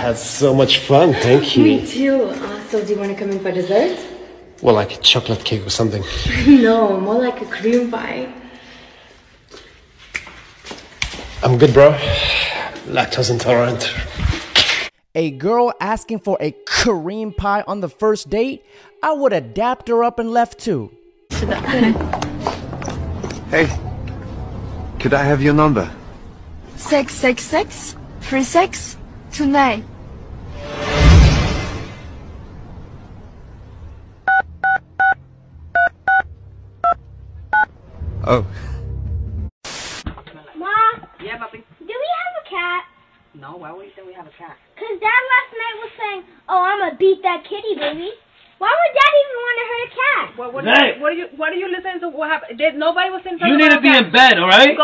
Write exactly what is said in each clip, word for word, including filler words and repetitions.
had so much fun, thank you. Me too. Uh, so do you want to come in for dessert? Well, like a chocolate cake or something. No, more like a cream pie. I'm good, bro. Lactose intolerant. A girl asking for a cream pie on the first date? I would have dapped her up and left too. Hey, could I have your number? Six six six three six two nine. Oh. Ma? Yeah, puppy? Do we have a cat? No, why would you say we have a cat? Because Dad last night was saying, oh, I'm going to beat that kitty, baby. Why would Dad even want to hurt a cat? Well, what, Hey. are you, what are you What are you listening to? What happened? Did, nobody was saying something You need to about be a cat. in bed, all right?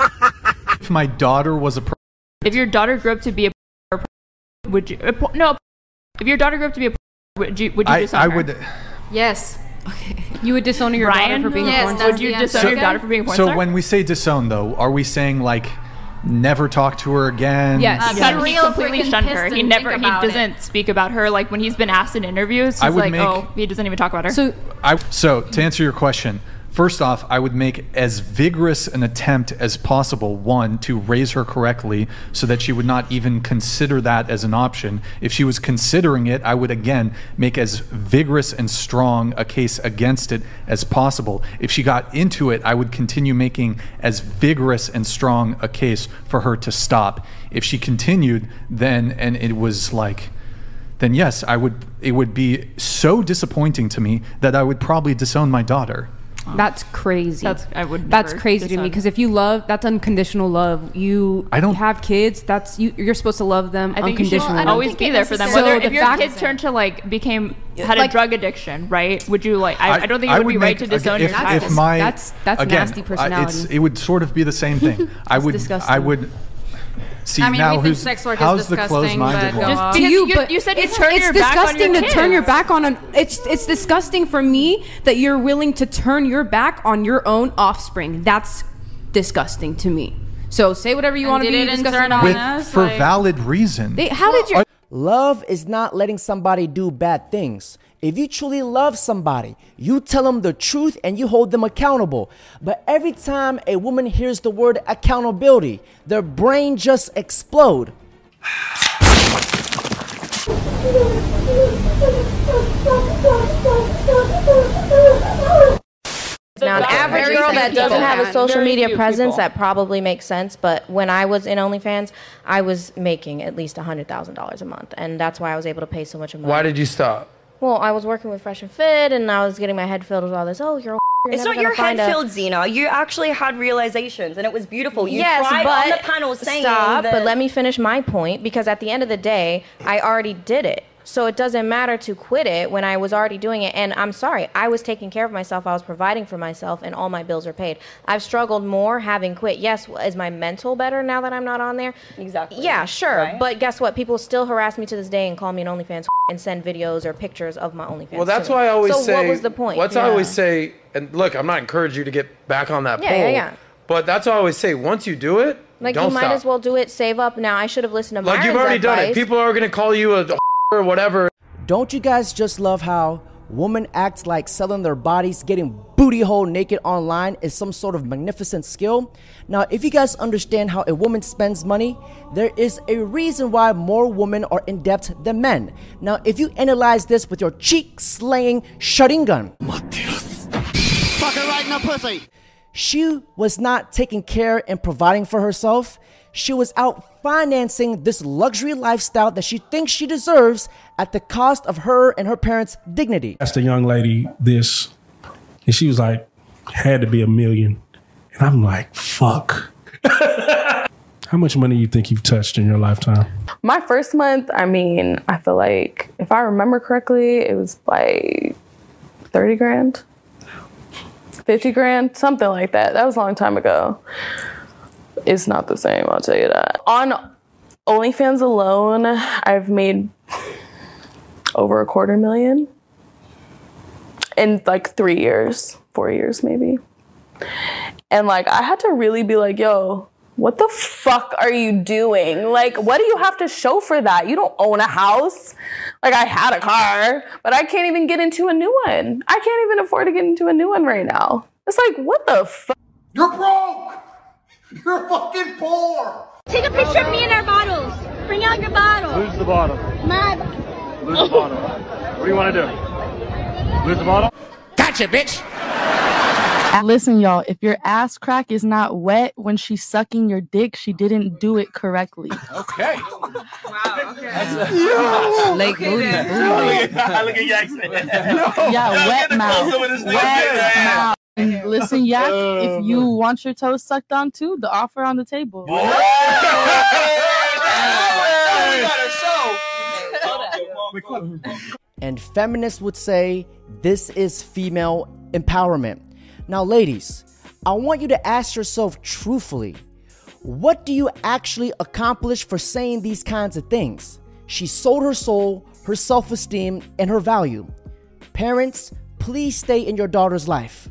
If my daughter was a pro- If your daughter grew up to be a pro, would you? A pro, no. If your daughter grew up to be a pro, would you? Would you I, disown I her? would. Yes. Okay. You would disown your Ryan? daughter for being Yes, a porn star? would you disown So- your daughter for being a porn So star? when we say disown, though, are we saying like never talk to her again? Yes. Uh, Yeah. God, he Real completely freaking shunned her. He pissed never. and He think about doesn't speak about her. Like when he's been asked in interviews, he's I would like, make- oh, he doesn't even talk about her. So I, so to answer your question, first off, I would make as vigorous an attempt as possible, one, to raise her correctly so that she would not even consider that as an option. If she was considering it, I would again make as vigorous and strong a case against it as possible. If she got into it, I would continue making as vigorous and strong a case for her to stop. If she continued, then, and it was like, then yes, I would, it would be so disappointing to me that I would probably disown my daughter. that's crazy. That's I would. That's never crazy to me disown. because if you love, that's unconditional love. You I don't- have kids. That's you. You're supposed to love them I think you should unconditionally. I don't always think be it there for them. necessarily- Whether So if the your fact- kids turned to like became had Like- a drug addiction, right? Would you like? I, I don't think it I would be right make- to disown if, your child. if my That's- that's again, nasty I- personality. It's, it would sort of be the same thing. I would. disgusting. I would. See I mean, now we think who's sex work is how's the disgusting, closed-minded but one? go Just off. to because you, you, but you said you it's, turn it's your back on disgusting your to turn your kids. back on an. It's it's disgusting for me that you're willing to turn your back on your own offspring. That's disgusting to me. So say whatever you And want to did be it disgusting turn about. on With us, for like- valid reason. They, how did you? Love is not letting somebody do bad things. If you truly love somebody, you tell them the truth and you hold them accountable. But every time a woman hears the word accountability, their brain just explode. Now, an average Very girl few that people doesn't have a can. social Very media few presence, people. that probably makes sense. But when I was in OnlyFans, I was making at least one hundred thousand dollars a month. And that's why I was able to pay so much money. Why did you stop? Well, I was working with Fresh and Fit, and I was getting my head filled with all this, oh, you're a you're It's never not your gonna head find a- filled, Zena. You actually had realizations, and it was beautiful. You yes, cried but on the panel saying stop. that. But let me finish my point, because at the end of the day, I already did it. So it doesn't matter to quit it when I was already doing it. And I'm sorry, I was taking care of myself. I was providing for myself, and all my bills are paid. I've struggled more having quit. Yes, is my mental better now that I'm not on there? Exactly. Yeah, sure. Right. But guess what? People still harass me to this day and call me an OnlyFans and send videos or pictures of my OnlyFans. Well, that's to me. why I always so say. So what was the point? What's I always say, and look, I'm not encouraging you to get back on that Yeah, pole. yeah, yeah. But that's why I always say, once you do it, Like, don't you might stop. as well do it, save up. Now, I should have listened to Like Myron's you've already done it. advice. People are gonna call you a or whatever. Don't you guys just love how women act like selling their bodies, getting booty hole naked online is some sort of magnificent skill? Now, if you guys understand how a woman spends money, there is a reason why more women are in debt than men. Now, if you analyze this with your cheek-slaying shutting gun, Fuck her right in the pussy. she was not taking care and providing for herself. She was out financing this luxury lifestyle that she thinks she deserves at the cost of her and her parents' dignity. Asked the young lady this, and she was like, had to be a million. And I'm like, fuck. How much money you think you've touched in your lifetime? My first month, I mean, I feel like, if I remember correctly, it was like thirty grand, fifty grand, something like that. That was a long time ago. It's not the same, I'll tell you that. On OnlyFans alone, I've made over a quarter million in like three years, four years maybe. And like, I had to really be like, yo, What the fuck are you doing? Like, what do you have to show for that? You don't own a house. Like, I had a car, but I can't even get into a new one. I can't even afford to get into a new one right now. It's like, what the fuck? You're broke! You're fucking poor! Take a picture of me and our bottles. Bring out your bottle. Lose the bottle. My Lose the bottle. What do you want to do? Lose the bottle? Gotcha, bitch! Listen, y'all, if your ass crack is not wet when she's sucking your dick, she didn't do it correctly. Okay. Wow, okay. Yo, Lake okay, booty, then. booty. Look at Jackson. Yeah, wet mouth. Wet mouth. And listen, Yak, if you want your toes sucked on too, the offer on the table. And feminists would say this is female empowerment. Now, ladies, I want you to ask yourself truthfully, what do you actually accomplish for saying these kinds of things? She sold her soul, her self-esteem, and her value. Parents, please stay in your daughter's life.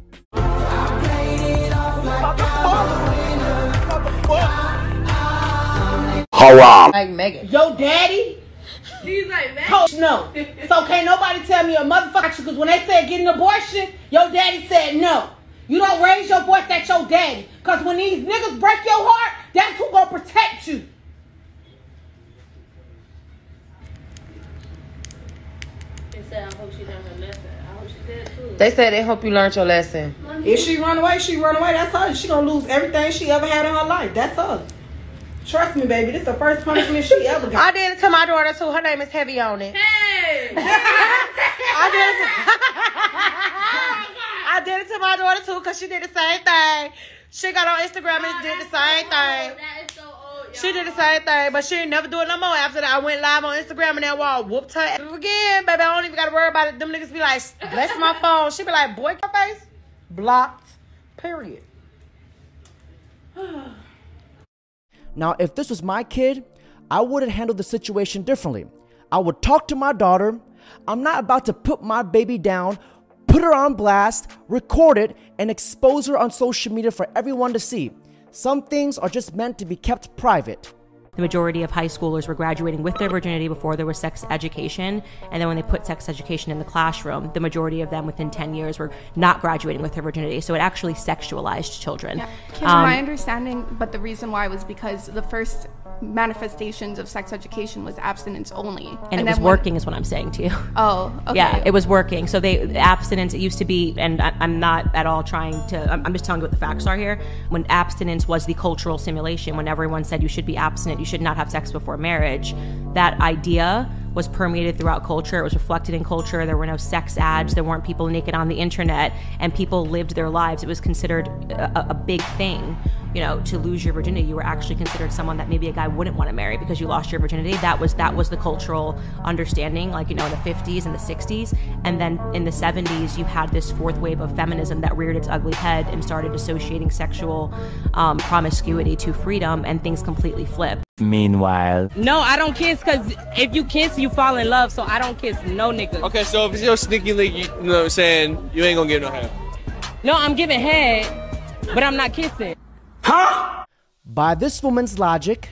Haram. Like Megan. Yo, daddy. She's like Megan. Coach, no. So can't nobody tell me a motherfucker, because when they said getting an abortion, your daddy said no. You don't raise your voice at your daddy. Because when these niggas break your heart, that's who gonna protect you. They said, I hope she learned her lesson. I hope she did too. They said they hope you learned your lesson. If she run away, she run away. That's her. She gonna lose everything she ever had in her life. That's her. Trust me, baby. This is the first punishment she ever got. I did it to my daughter too. Her name is Heavy on it. Hey! I did it. I did it to my daughter too because she did the same thing. She got on Instagram and did the same thing. That is so old, She did the same thing, but she ain't never do it no more. After that, I went live on Instagram and that wall whooped her ass again, baby. I don't even gotta worry about it. Them niggas be like, bless my phone. She be like, boy, your face blocked. Period. Now, if this was my kid, I would have handled the situation differently. I would talk to my daughter. I'm not about to put my baby down, put her on blast, record it, and expose her on social media for everyone to see. Some things are just meant to be kept private. The majority of high schoolers were graduating with their virginity before there was sex education. And then when they put sex education in the classroom, the majority of them within ten years were not graduating with their virginity. So it actually sexualized children. Yeah. Kim, Um, my understanding, but the reason why was because the first manifestations of sex education was abstinence only. And, And it was then when- working is what I'm saying to you. Oh, okay. Yeah, it was working. So they the abstinence, it used to be, and I, I'm not at all trying to, I'm, I'm just telling you what the facts are here. When abstinence was the cultural simulation, when everyone said you should be abstinent, you should not have sex before marriage, that idea was permeated throughout culture. It was reflected in culture. There were no sex ads. There weren't people naked on the internet, and people lived their lives. It was considered a, a big thing, you know, to lose your virginity. You were actually considered someone that maybe a guy wouldn't want to marry because you lost your virginity. That was that was the cultural understanding, like, you know, in the fifties and the sixties. And then in the seventies, you had this fourth wave of feminism that reared its ugly head and started associating sexual um, promiscuity to freedom, and things completely flipped. Meanwhile. No, I don't kiss because if you kiss, you fall in love. So I don't kiss no nigga. Okay, so if it's your sneaky link, you, you know what I'm saying, you ain't gonna get no head. No, I'm giving head, but I'm not kissing. Huh? By this woman's logic,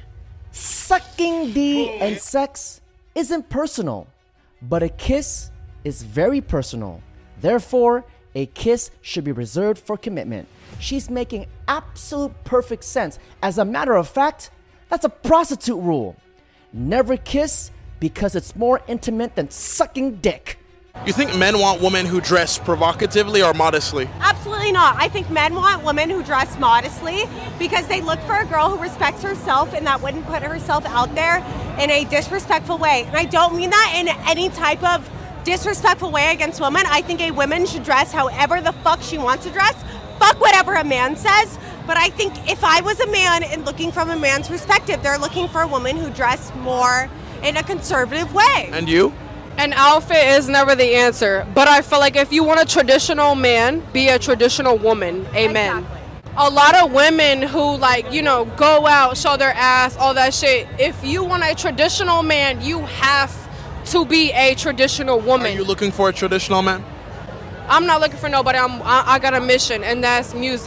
sucking D and sex isn't personal, but a kiss is very personal. Therefore, a kiss should be reserved for commitment. She's making absolute perfect sense. As a matter of fact, that's a prostitute rule. Never kiss because it's more intimate than sucking dick. You think men want women who dress provocatively or modestly? Absolutely not. I think men want women who dress modestly because they look for a girl who respects herself and that wouldn't put herself out there in a disrespectful way. And I don't mean that in any type of disrespectful way against women. I think a woman should dress however the fuck she wants to dress. Fuck whatever a man says. But I think if I was a man and looking from a man's perspective, they're looking for a woman who dressed more in a conservative way. And you? An outfit is never the answer, but I feel like if you want a traditional man, be a traditional woman. Amen. Exactly. A lot of women who, like, you know, go out, show their ass, all that shit. If you want a traditional man, you have to be a traditional woman. Are you looking for a traditional man? I'm not looking for nobody. I'm, I, I got a mission, and that's music.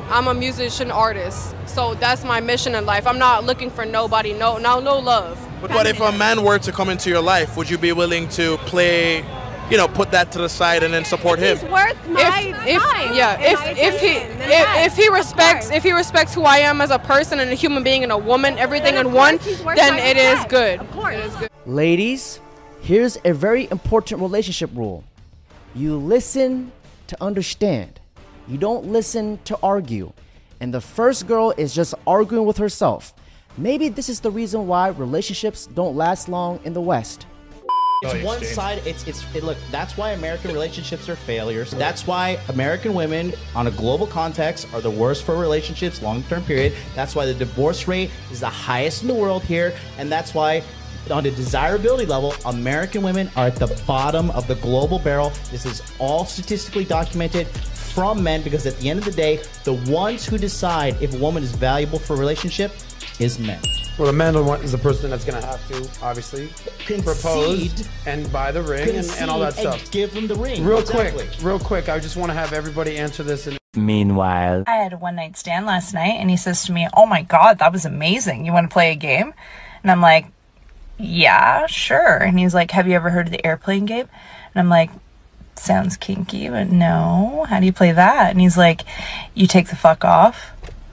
I'm a musician artist, so that's my mission in life. I'm not looking for nobody, no, no, no love. But what if a man were to come into your life? Would you be willing to play, you know, put that to the side and then support him? He's worth my if, if time, yeah, in if my if he opinion, then if, yes, if he of respects course. if he respects who I am as a person and a human being and a woman, everything Then in of one, course he's worth then my it is respect. good. Of course. It is good. Ladies, here's a very important relationship rule. You listen to understand. You don't listen to argue. And the first girl is just arguing with herself. Maybe this is the reason why relationships don't last long in the West. It's one side. It's it's it, look. That's why American relationships are failures. That's why American women, on a global context, are the worst for relationships, long-term period. That's why the divorce rate is the highest in the world here, and that's why, on the desirability level, American women are at the bottom of the global barrel. This is all statistically documented from men, because at the end of the day, the ones who decide if a woman is valuable for a relationship is men. Well, the man is the person that's going to have to, obviously, Concede. propose and buy the ring and, and all that Concede stuff. and give them the ring. Real Exactly. quick, real quick, I just want to have everybody answer this. And Meanwhile, I had a one night stand last night and he says to me, "Oh my God, that was amazing. You want to play a game?" And I'm like, "Yeah, sure." And he's like, "Have you ever heard of the airplane game?" And I'm like, "Sounds kinky, but no. How do you play that?" And he's like, "You take the fuck off."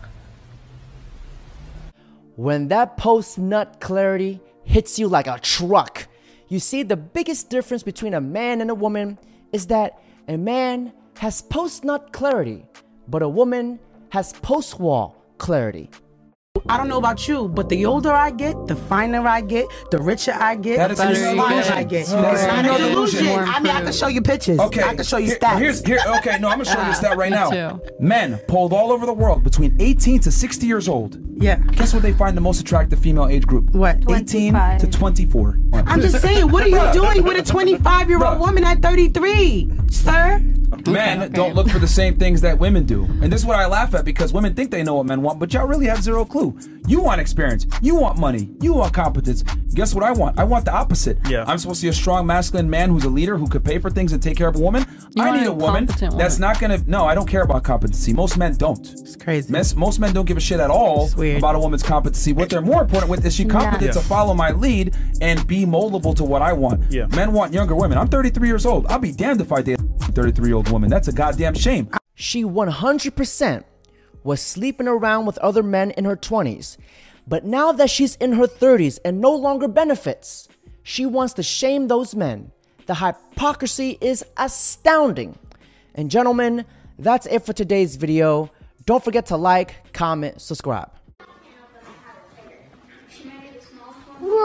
When that post-nut clarity hits you like a truck, you see the biggest difference between a man and a woman is that a man has post-nut clarity, but a woman has post-wall clarity. I don't know about you, but the older I get, the finer I get, the richer I get, That the is an smarter illusion. I get. That is It's not an a illusion. delusion. I mean, I can show you pictures. Okay, I can show you here- stats. Here's here. Okay, no, I'm gonna show you a stat right Me now. too. Men polled all over the world between eighteen to sixty years old. Yeah. Guess what they find the most attractive female age group? What? eighteen to twenty-four. I'm just saying, what are you doing with a twenty-five-year-old woman at thirty-three, sir? Men don't look for the same things that women do. And this is what I laugh at, because women think they know what men want, but y'all really have zero clue. You want experience. You want money. You want competence. Guess what I want? I want the opposite. Yeah. I'm supposed to be a strong masculine man who's a leader, who could pay for things and take care of a woman. You I want need a a woman competent that's woman. not gonna, no, I don't care about competency. Most men don't. It's crazy. Most, most men don't give a shit at all about a woman's competency. What they're more important with is she competent Yeah. to follow my lead and be moldable to what I want. Yeah. Men want younger women. I'm thirty-three years old. I'll be damned if I date a thirty-three-year-old woman. That's a goddamn shame. She one hundred percent was sleeping around with other men in her twenties. But now that she's in her thirties and no longer benefits, she wants to shame those men. The hypocrisy is astounding. And gentlemen, that's it for today's video. Don't forget to like, comment, subscribe. Woo!